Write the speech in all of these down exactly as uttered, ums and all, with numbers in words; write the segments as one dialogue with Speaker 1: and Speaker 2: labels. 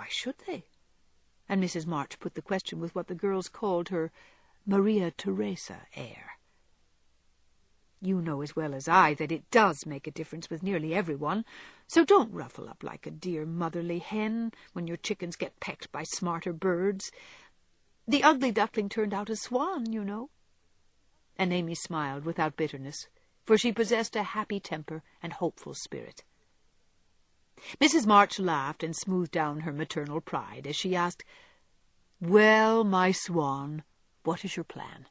Speaker 1: Why should they? And Missus March put the question with what the girls called her Maria Theresa air. You know as well as I that it does make a difference with nearly everyone, so don't ruffle up like a dear motherly hen when your chickens get pecked by smarter birds. The ugly duckling turned out a swan, you know. And Amy smiled without bitterness, for she possessed a happy temper and hopeful spirit. Missus March laughed and smoothed down her maternal pride as she asked, "Well, my swan, what is your plan?"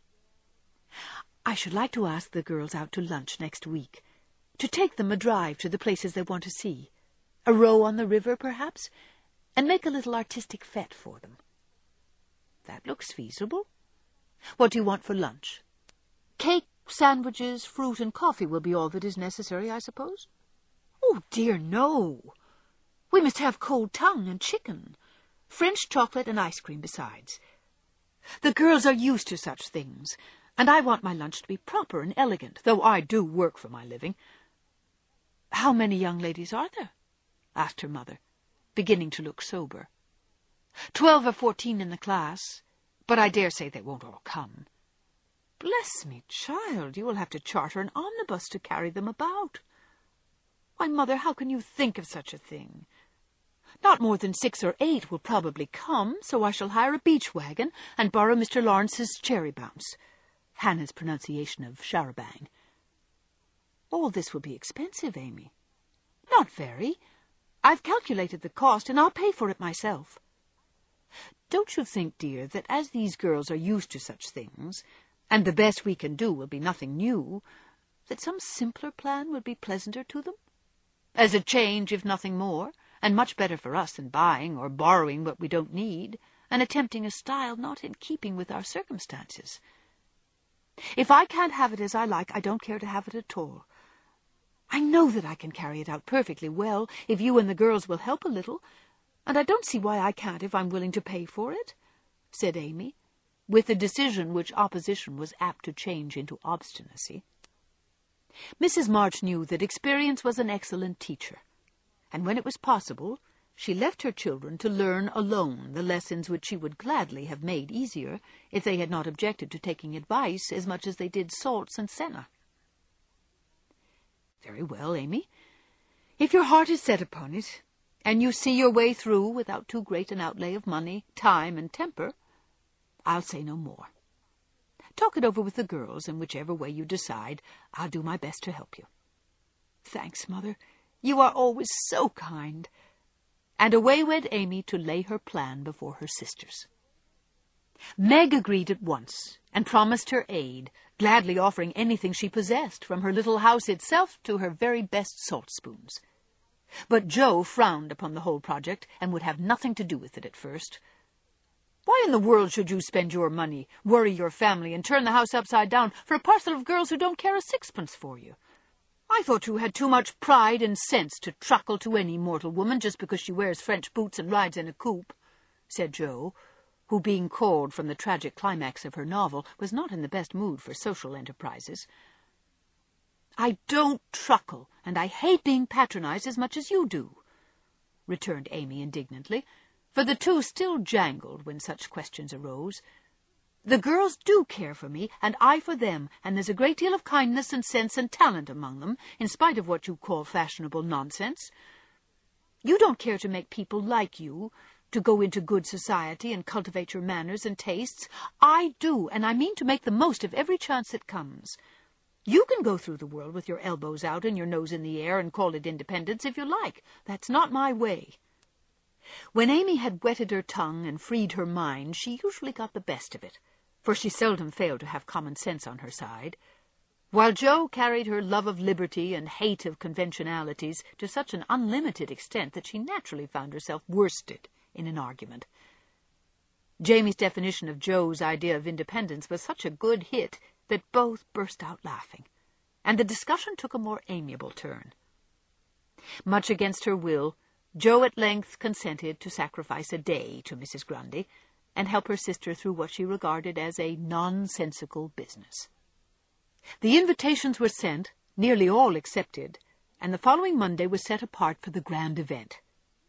Speaker 1: "I should like to ask the girls out to lunch next week, to take them a drive to the places they want to see, a row on the river, perhaps, and make a little artistic fete for them." "That looks feasible. What do you want for lunch?" "Cake, sandwiches, fruit, and coffee will be all that is necessary, I suppose." "Oh, dear, no. We must have cold tongue and chicken, French chocolate and ice cream besides. The girls are used to such things, and I want my lunch to be proper and elegant, though I do work for my living." "How many young ladies are there?" asked her mother, beginning to look sober. Twelve or fourteen in the class, but I dare say they won't all come." "Bless me, child, you will have to charter an omnibus to carry them about." "Why, Mother, how can you think of such a thing? Not more than six or eight will probably come, so I shall hire a beach wagon and borrow Mister Lawrence's cherry bounce, Hannah's pronunciation of char-a-bang." "All this will be expensive, Amy." "Not very. I've calculated the cost, and I'll pay for it myself." "Don't you think, dear, that as these girls are used to such things, and the best we can do will be nothing new, that some simpler plan would be pleasanter to them? As a change, if nothing more, and much better for us than buying or borrowing what we don't need, and attempting a style not in keeping with our circumstances. If I can't have it as I like, I don't care to have it at all. I know that I can carry it out perfectly well, if you and the girls will help a little, and I don't see why I can't if I'm willing to pay for it," said Amy, with a decision which opposition was apt to change into obstinacy. Missus March knew that experience was an excellent teacher, and when it was possible, she left her children to learn alone the lessons which she would gladly have made easier if they had not objected to taking advice as much as they did salts and senna. "Very well, Amy. If your heart is set upon it, and you see your way through without too great an outlay of money, time, and temper, I'll say no more. Talk it over with the girls, and whichever way you decide, I'll do my best to help you." "Thanks, Mother. You are always so kind." And away went Amy to lay her plan before her sisters. Meg agreed at once, and promised her aid, gladly offering anything she possessed, from her little house itself to her very best salt spoons. But Jo frowned upon the whole project, and would have nothing to do with it at first. "Why in the world should you spend your money, worry your family, and turn the house upside down for a parcel of girls who don't care a sixpence for you? I thought you had too much pride and sense to truckle to any mortal woman just because she wears French boots and rides in a coupe," said Jo, who, being called from the tragic climax of her novel, was not in the best mood for social enterprises. "I don't truckle, and I hate being patronized as much as you do," returned Amy indignantly, for the two still jangled when such questions arose. "The girls do care for me, and I for them, and there's a great deal of kindness and sense and talent among them, in spite of what you call fashionable nonsense. You don't care to make people like you, to go into good society and cultivate your manners and tastes. I do, and I mean to make the most of every chance that comes. You can go through the world with your elbows out and your nose in the air and call it independence if you like. That's not my way." When Amy had wetted her tongue and freed her mind, she usually got the best of it, for she seldom failed to have common sense on her side, while Jo carried her love of liberty and hate of conventionalities to such an unlimited extent that she naturally found herself worsted in an argument. Jamie's definition of Jo's idea of independence was such a good hit that both burst out laughing, and the discussion took a more amiable turn. Much against her will, Jo at length consented to sacrifice a day to Missus Grundy, and help her sister through what she regarded as a nonsensical business. The invitations were sent, nearly all accepted, and the following Monday was set apart for the grand event.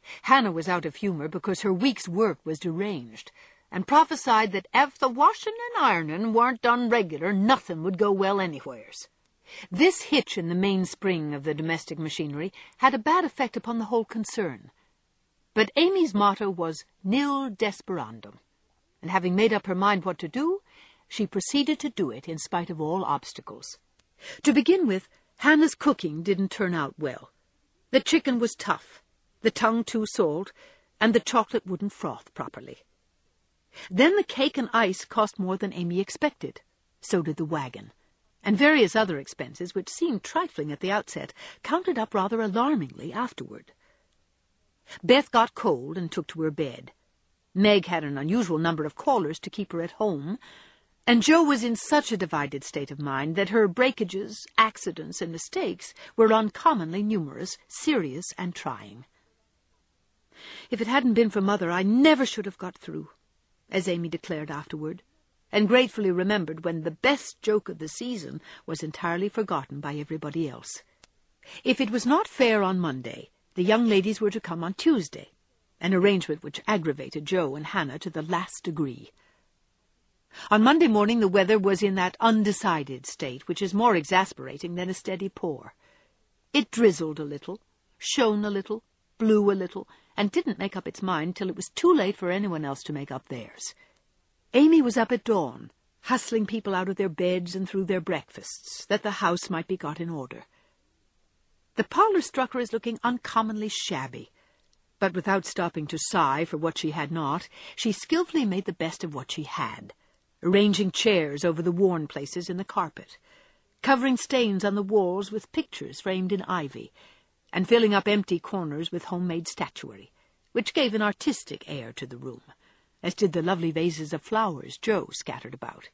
Speaker 1: Hannah was out of humour because her week's work was deranged, and prophesied that if the washing and ironing weren't done regular, nothing would go well anywheres. This hitch in the mainspring of the domestic machinery had a bad effect upon the whole concern. But Amy's motto was nil desperandum, and having made up her mind what to do, she proceeded to do it in spite of all obstacles. To begin with, Hannah's cooking didn't turn out well. The chicken was tough, the tongue too salt, and the chocolate wouldn't froth properly. Then the cake and ice cost more than Amy expected. So did the wagon. And various other expenses, which seemed trifling at the outset, counted up rather alarmingly afterward. Beth got cold and took to her bed. Meg had an unusual number of callers to keep her at home, and Jo was in such a divided state of mind that her breakages, accidents, and mistakes were uncommonly numerous, serious, and trying. "If it hadn't been for Mother, I never should have got through," as Amy declared afterward, and gratefully remembered when the best joke of the season was entirely forgotten by everybody else. If it was not fair on Monday, the young ladies were to come on Tuesday, an arrangement which aggravated Jo and Hannah to the last degree. On Monday morning the weather was in that undecided state which is more exasperating than a steady pour. It drizzled a little, shone a little, blew a little, and didn't make up its mind till it was too late for anyone else to make up theirs. Amy was up at dawn, hustling people out of their beds and through their breakfasts, that the house might be got in order. The parlour struck her as looking uncommonly shabby, but without stopping to sigh for what she had not, she skilfully made the best of what she had, arranging chairs over the worn places in the carpet, covering stains on the walls with pictures framed in ivy, and filling up empty corners with homemade statuary, which gave an artistic air to the room, as did the lovely vases of flowers Jo scattered about.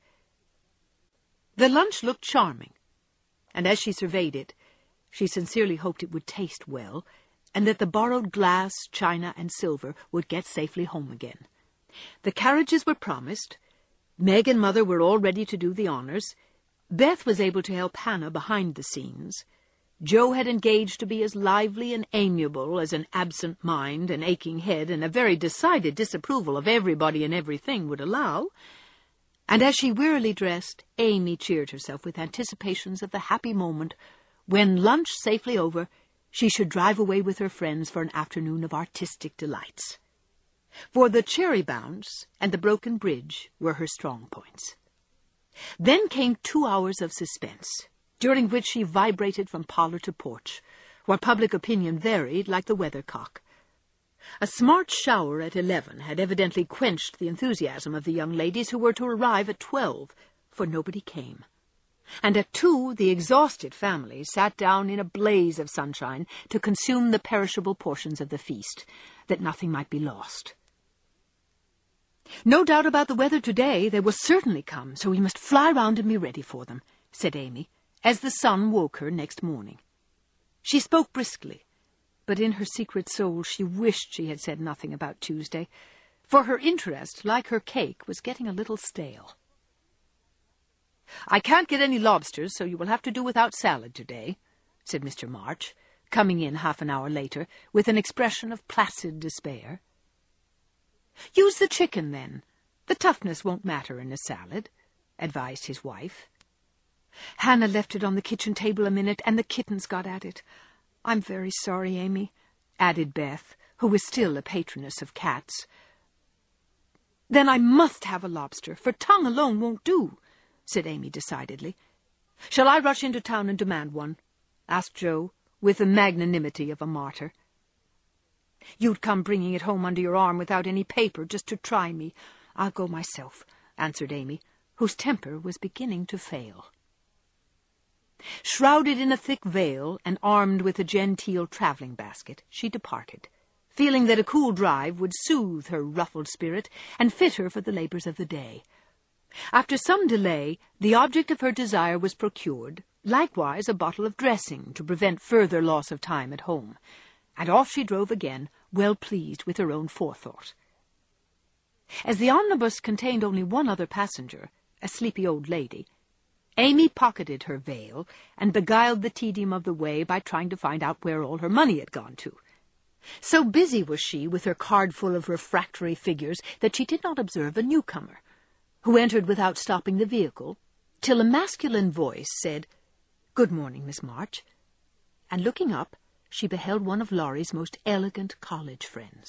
Speaker 1: The lunch looked charming, and as she surveyed it, she sincerely hoped it would taste well, and that the borrowed glass, china, and silver would get safely home again. The carriages were promised. Meg and Mother were all ready to do the honours. Beth was able to help Hannah behind the scenes. Jo had engaged to be as lively and amiable as an absent mind, an aching head, and a very decided disapproval of everybody and everything would allow. And as she wearily dressed, Amy cheered herself with anticipations of the happy moment when, lunch safely over, she should drive away with her friends for an afternoon of artistic delights. For the cherry bounce and the broken bridge were her strong points. Then came two hours of suspense, during which she vibrated from parlour to porch, where public opinion varied like the weathercock. A smart shower at eleven had evidently quenched the enthusiasm of the young ladies who were to arrive at twelve, for nobody came. And at two the exhausted family sat down in a blaze of sunshine to consume the perishable portions of the feast, that nothing might be lost. "No doubt about the weather today. They will certainly come, so we must fly round and be ready for them," said Amy, as the sun woke her next morning. She spoke briskly, but in her secret soul she wished she had said nothing about Tuesday, for her interest, like her cake, was getting a little stale. "I can't get any lobsters, so you will have to do without salad today," said Mister March, coming in half an hour later, with an expression of placid despair. "Use the chicken, then. The toughness won't matter in a salad," advised his wife. "Hannah left it on the kitchen table a minute, and the kittens got at it. I'm very sorry, Amy," added Beth, who was still a patroness of cats. "Then I must have a lobster, for tongue alone won't do," said Amy decidedly. "Shall I rush into town and demand one?" asked Jo, with the magnanimity of a martyr. "You'd come bringing it home under your arm without any paper, just to try me. I'll go myself," answered Amy, whose temper was beginning to fail. Shrouded in a thick veil and armed with a genteel travelling basket, she departed, feeling that a cool drive would soothe her ruffled spirit and fit her for the labours of the day. After some delay, the object of her desire was procured, likewise a bottle of dressing to prevent further loss of time at home, and off she drove again, well pleased with her own forethought. As the omnibus contained only one other passenger, a sleepy old lady, Amy pocketed her veil and beguiled the tedium of the way by trying to find out where all her money had gone to. So busy was she with her card full of refractory figures that she did not observe a newcomer, who entered without stopping the vehicle, till a masculine voice said, "Good morning, Miss March," and looking up, she beheld one of Laurie's most elegant college friends.